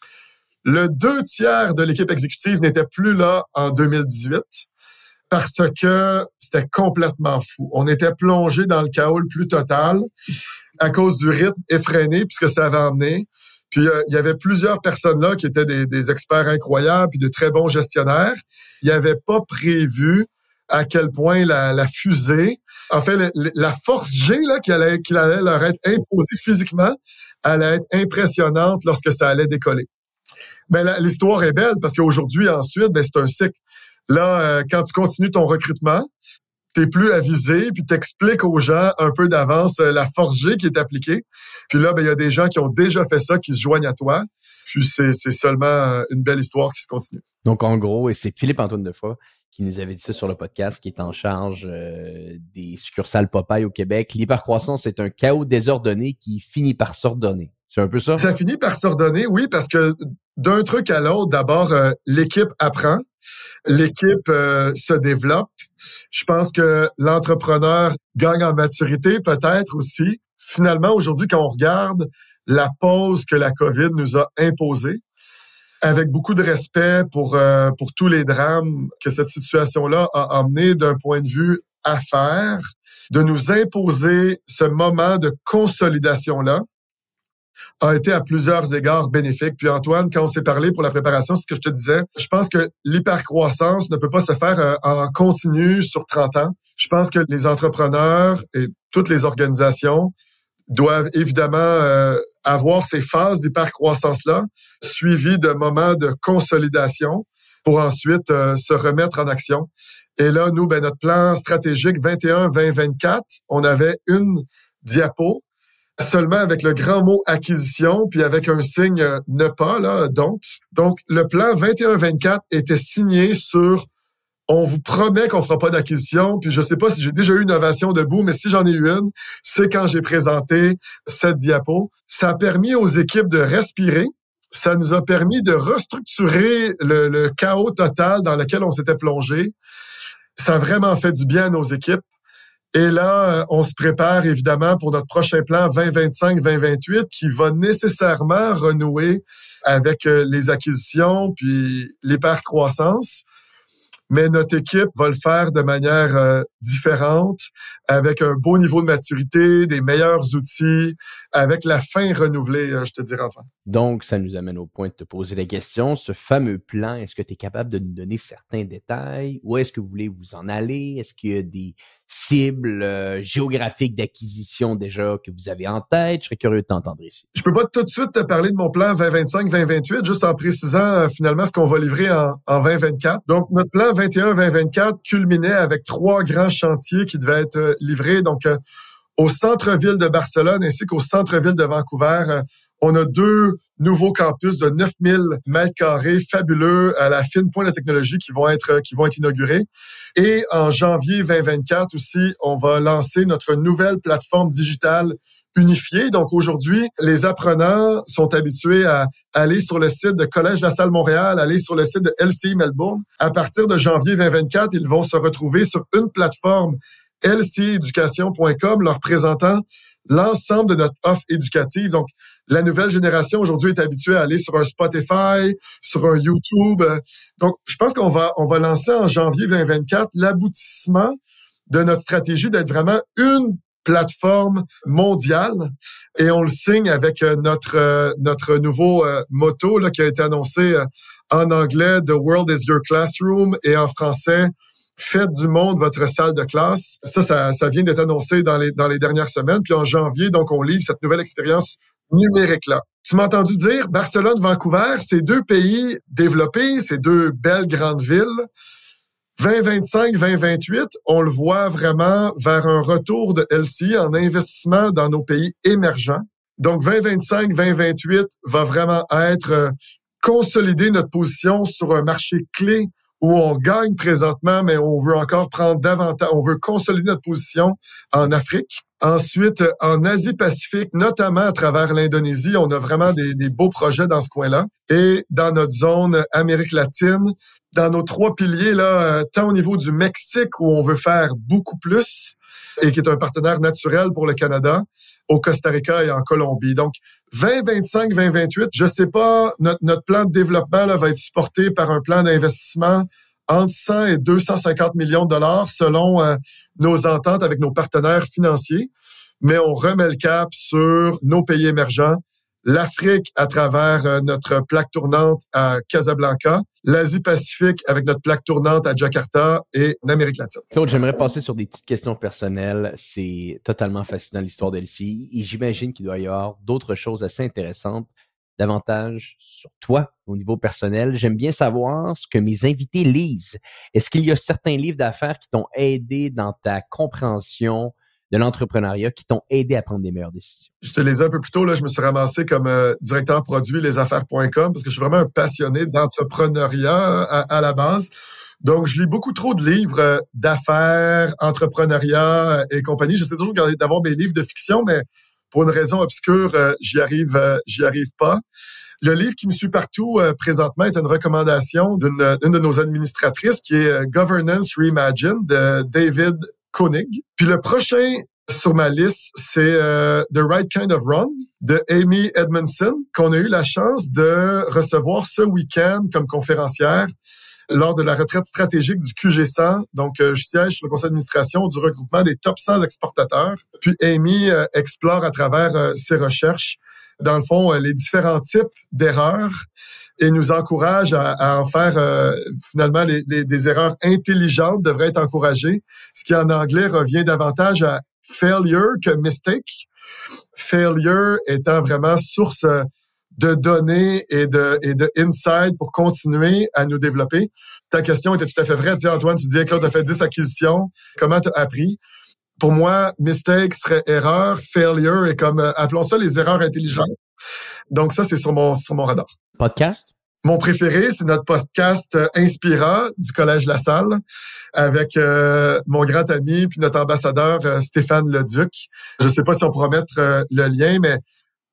le deux tiers de l'équipe exécutive n'était plus là en deux mille dix-huit parce que c'était complètement fou. On était plongé dans le chaos le plus total à cause du rythme effréné puisque ça avait emmené. Puis, euh, il y avait plusieurs personnes là qui étaient des, des experts incroyables puis de très bons gestionnaires. Ils n'avaient pas prévu à quel point la, la fusée, en fait, le, la force G là, qui allait, qui allait leur être imposée physiquement, allait être impressionnante lorsque ça allait décoller. Mais la, l'histoire est belle parce qu'aujourd'hui, ensuite, ben, c'est un cycle. Là, euh, quand tu continues ton recrutement, t'es plus avisé, puis t'expliques aux gens un peu d'avance euh, la force G qui est appliquée. Puis là, ben il y a des gens qui ont déjà fait ça, qui se joignent à toi. Puis c'est, c'est seulement euh, une belle histoire qui se continue. Donc, en gros, et c'est Philippe-Antoine Defoy qui nous avait dit ça sur le podcast, qui est en charge euh, des succursales Popeye au Québec. L'hypercroissance est un chaos désordonné qui finit par s'ordonner. C'est un peu ça? Ça finit par s'ordonner, oui, parce que d'un truc à l'autre, d'abord, euh, l'équipe apprend. L'équipe euh, se développe. Je pense que l'entrepreneur gagne en maturité, peut-être aussi. Finalement, aujourd'hui, quand on regarde la pause que la COVID nous a imposée, avec beaucoup de respect pour euh, pour tous les drames que cette situation-là a amené d'un point de vue affaires, de nous imposer ce moment de consolidation-là, a été à plusieurs égards bénéfique. Puis Antoine, quand on s'est parlé pour la préparation, c'est ce que je te disais, je pense que l'hypercroissance ne peut pas se faire euh, en continu sur trente ans. Je pense que les entrepreneurs et toutes les organisations doivent évidemment euh, avoir ces phases d'hypercroissance-là, suivies de moments de consolidation pour ensuite euh, se remettre en action. Et là, nous, ben, notre plan stratégique vingt et un vingt vingt-quatre, on avait une diapo seulement avec le grand mot acquisition, puis avec un signe euh, ne pas, là, don't. Donc, le plan vingt et un vingt-quatre était signé sur on vous promet qu'on fera pas d'acquisition, puis je sais pas si j'ai déjà eu une ovation debout, mais si j'en ai eu une, c'est quand j'ai présenté cette diapo. Ça a permis aux équipes de respirer, Ça nous a permis de restructurer le, le chaos total dans lequel on s'était plongé. Ça a vraiment fait du bien à nos équipes. Et là, on se prépare évidemment pour notre prochain plan vingt vingt-cinq vingt vingt-huit qui va nécessairement renouer avec les acquisitions puis l'hypercroissance. Mais notre équipe va le faire de manière euh, différente, avec un beau niveau de maturité, des meilleurs outils, avec la fin renouvelée, euh, je te dirais, Antoine. Donc, ça nous amène au point de te poser la question. Ce fameux plan, est-ce que tu es capable de nous donner certains détails? Où est-ce que vous voulez vous en aller? Est-ce qu'il y a des cibles euh, géographiques d'acquisition déjà que vous avez en tête? Je serais curieux de t'entendre ici. Je peux pas tout de suite te parler de mon plan vingt vingt-cinq vingt vingt-huit, juste en précisant euh, finalement ce qu'on va livrer en, en vingt vingt-quatre. Donc, notre plan vingt et un vingt vingt-quatre culminait avec trois grands chantiers qui devaient être euh, livrés. Donc, euh, au centre-ville de Barcelone ainsi qu'au centre-ville de Vancouver, euh, on a deux nouveaux campus de neuf mille mètres carrés fabuleux à la fine pointe de la technologie qui vont être qui vont être inaugurés. Et en janvier vingt vingt-quatre aussi, on va lancer notre nouvelle plateforme digitale unifiée. Donc aujourd'hui, les apprenants sont habitués à aller sur le site de Collège La Salle Montréal, aller sur le site de L C I Melbourne. À partir de janvier vingt vingt-quatre, ils vont se retrouver sur une plateforme L C I éducation point com, leur présentant l'ensemble de notre offre éducative. Donc, la nouvelle génération aujourd'hui est habituée à aller sur un Spotify, sur un YouTube. Donc, je pense qu'on va on va lancer en janvier vingt vingt-quatre l'aboutissement de notre stratégie d'être vraiment une plateforme mondiale. Et on le signe avec notre notre nouveau euh, motto là, qui a été annoncé euh, en anglais, The World is Your Classroom, et en français, Faites du monde votre salle de classe. Ça, ça, ça vient d'être annoncé dans les, dans les dernières semaines. Puis en janvier, donc, on livre cette nouvelle expérience numérique-là. Tu m'as entendu dire, Barcelone, Vancouver, c'est deux pays développés, c'est deux belles grandes villes. vingt vingt-cinq vingt vingt-huit, on le voit vraiment vers un retour de L C I en investissement dans nos pays émergents. Donc, vingt vingt-cinq vingt vingt-huit va vraiment être euh, consolider notre position sur un marché clé où on gagne présentement, mais on veut encore prendre davantage, on veut consolider notre position en Afrique. Ensuite, en Asie-Pacifique, notamment à travers l'Indonésie, on a vraiment des, des beaux projets dans ce coin-là. Et dans notre zone Amérique latine, dans nos trois piliers, là, tant au niveau du Mexique, où on veut faire beaucoup plus, et qui est un partenaire naturel pour le Canada, au Costa Rica et en Colombie. Donc, vingt vingt-cinq vingt vingt-huit, je sais pas, notre, notre plan de développement là, va être supporté par un plan d'investissement entre cent et deux cent cinquante millions de dollars selon euh, nos ententes avec nos partenaires financiers. Mais on remet le cap sur nos pays émergents, l'Afrique à travers euh, notre plaque tournante à Casablanca, l'Asie-Pacifique avec notre plaque tournante à Jakarta et l'Amérique latine. Claude, j'aimerais passer sur des petites questions personnelles. C'est totalement fascinant l'histoire de L C I et j'imagine qu'il doit y avoir d'autres choses assez intéressantes, davantage sur toi au niveau personnel. J'aime bien savoir ce que mes invités lisent. Est-ce qu'il y a certains livres d'affaires qui t'ont aidé dans ta compréhension de l'entrepreneuriat, qui t'ont aidé à prendre des meilleures décisions? Je te lisais un peu plus tôt, là, je me suis ramassé comme euh, directeur produit les affaires point com parce que je suis vraiment un passionné d'entrepreneuriat à, à la base. Donc, je lis beaucoup trop de livres euh, d'affaires, entrepreneuriat euh, et compagnie. J'essaie toujours d'avoir mes livres de fiction, mais pour une raison obscure, euh, j'y arrive, euh, j'y arrive pas. Le livre qui me suit partout euh, présentement est une recommandation d'une, d'une de nos administratrices qui est euh, Governance Reimagined de David Koenig. Puis le prochain sur ma liste, c'est euh, The Right Kind of Run de Amy Edmondson, qu'on a eu la chance de recevoir ce week-end comme conférencière lors de la retraite stratégique du Q G cent. Donc, euh, je siège sur le conseil d'administration du regroupement des top cent exportateurs. Puis Amy euh, explore à travers euh, ses recherches, dans le fond, euh, les différents types d'erreurs et nous encourage à, à en faire, euh, finalement, les, les, des erreurs intelligentes devraient être encouragées, ce qui en anglais revient davantage à failure que mistake. Failure étant vraiment source de données et de, et de insight pour continuer à nous développer. Ta question était tout à fait vraie. Tu sais, Antoine, tu disais, Claude, tu as fait dix acquisitions. Comment tu as appris? Pour moi, mistake serait erreur, failure est comme, euh, appelons ça les erreurs intelligentes. Donc ça, c'est sur mon, sur mon radar. Podcast? Mon préféré, c'est notre podcast euh, Inspira du Collège La Salle avec euh, mon grand ami puis notre ambassadeur euh, Stéphane Leduc. Je sais pas si on pourra mettre euh, le lien, mais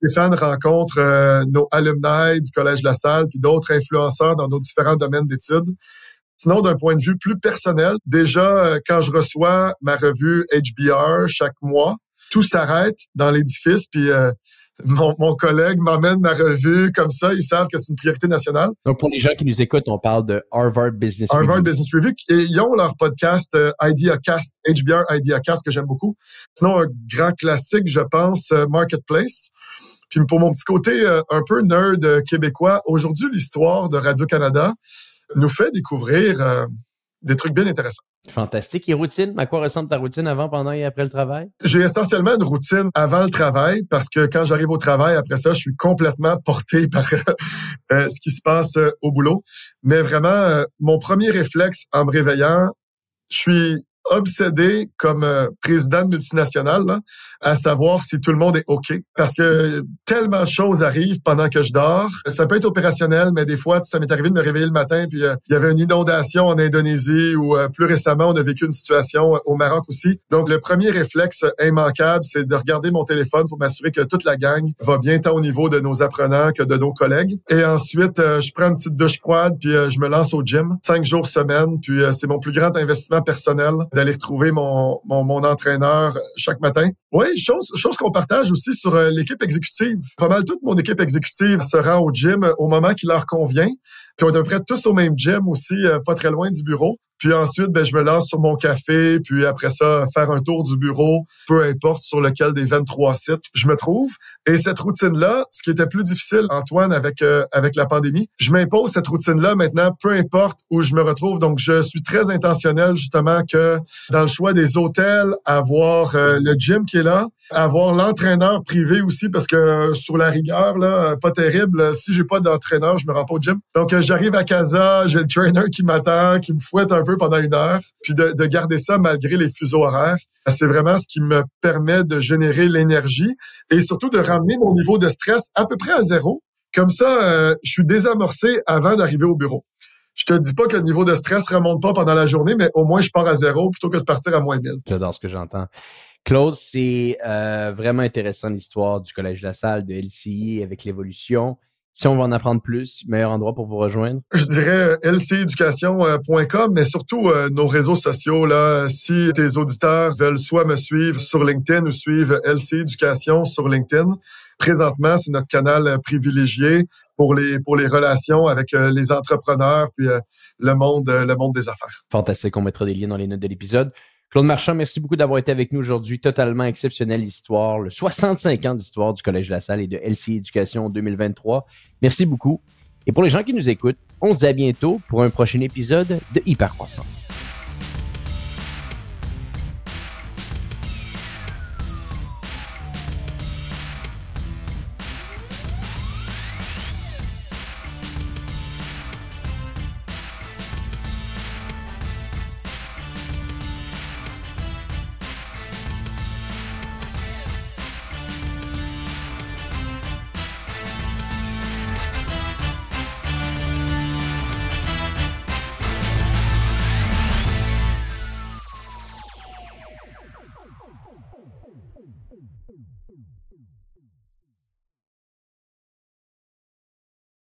Stéphane rencontre euh, nos alumni du Collège La Salle puis d'autres influenceurs dans nos différents domaines d'études. Sinon, d'un point de vue plus personnel, déjà, euh, quand je reçois ma revue H B R chaque mois, tout s'arrête dans l'édifice, puis euh, mon, mon collègue m'emmène ma revue comme ça. Ils savent que c'est une priorité nationale. Donc, pour les gens qui nous écoutent, on parle de Harvard Business Review. Harvard Business Review. Et ils ont leur podcast euh, IdeaCast, H B R IdeaCast, que j'aime beaucoup. Sinon, un grand classique, je pense, euh, Marketplace. Puis pour mon petit côté euh, un peu nerd euh, québécois, aujourd'hui, l'histoire de Radio-Canada nous fait découvrir euh, des trucs bien intéressants. Fantastique. Et routine? À quoi ressemble ta routine avant, pendant et après le travail? J'ai essentiellement une routine avant le travail parce que quand j'arrive au travail, après ça, je suis complètement porté par euh, ce qui se passe euh, au boulot. Mais vraiment, euh, mon premier réflexe en me réveillant, je suis obsédé comme euh, président de multinationale là, à savoir si tout le monde est OK. Parce que tellement de choses arrivent pendant que je dors. Ça peut être opérationnel, mais des fois, ça m'est arrivé de me réveiller le matin puis euh, il y avait une inondation en Indonésie ou euh, plus récemment, on a vécu une situation euh, au Maroc aussi. Donc, le premier réflexe immanquable, c'est de regarder mon téléphone pour m'assurer que toute la gang va bien tant au niveau de nos apprenants que de nos collègues. Et ensuite, euh, je prends une petite douche froide puis euh, je me lance au gym. Cinq jours semaine. Puis euh, c'est mon plus grand investissement personnel d'aller retrouver mon, mon, mon entraîneur chaque matin. Oui, chose, chose qu'on partage aussi sur euh, l'équipe exécutive. Pas mal toute mon équipe exécutive se rend au gym au moment qui leur convient. Puis on est à peu près tous au même gym aussi, euh, pas très loin du bureau. Puis ensuite, ben, je me lance sur mon café, puis après ça, faire un tour du bureau, peu importe sur lequel des vingt-trois sites je me trouve. Et cette routine-là, ce qui était plus difficile, Antoine, avec euh, avec la pandémie, je m'impose cette routine-là maintenant, peu importe où je me retrouve. Donc, je suis très intentionnel, justement, que dans le choix des hôtels, avoir euh, le gym qui est là, avoir l'entraîneur privé aussi, parce que euh, sur la rigueur, là, pas terrible, si j'ai pas d'entraîneur, je me rends pas au gym. Donc, euh, j'arrive à casa, j'ai le trainer qui m'attend, qui me fouette un peu pendant une heure, puis de, de garder ça malgré les fuseaux horaires. C'est vraiment ce qui me permet de générer l'énergie et surtout de ramener mon niveau de stress à peu près à zéro. Comme ça, euh, je suis désamorcé avant d'arriver au bureau. Je te dis pas que le niveau de stress remonte pas pendant la journée, mais au moins je pars à zéro plutôt que de partir à moins mille. J'adore ce que j'entends. Claude, c'est euh, vraiment intéressant l'histoire du Collège La Salle, de L C I avec l'évolution. Si on veut en apprendre plus, meilleur endroit pour vous rejoindre? Je dirais l c éducation point com, mais surtout euh, nos réseaux sociaux. Là, si tes auditeurs veulent soit me suivre sur LinkedIn ou suivre L C Éducation sur LinkedIn, présentement, c'est notre canal privilégié pour les pour les relations avec euh, les entrepreneurs puis euh, le monde euh, le monde des affaires. Fantastique, on mettra des liens dans les notes de l'épisode. Claude Marchand, merci beaucoup d'avoir été avec nous aujourd'hui. Totalement exceptionnelle histoire, le soixante-cinq ans d'histoire du Collège La Salle et de L C Éducation deux mille vingt-trois. Merci beaucoup. Et pour les gens qui nous écoutent, on se dit à bientôt pour un prochain épisode de Hypercroissance.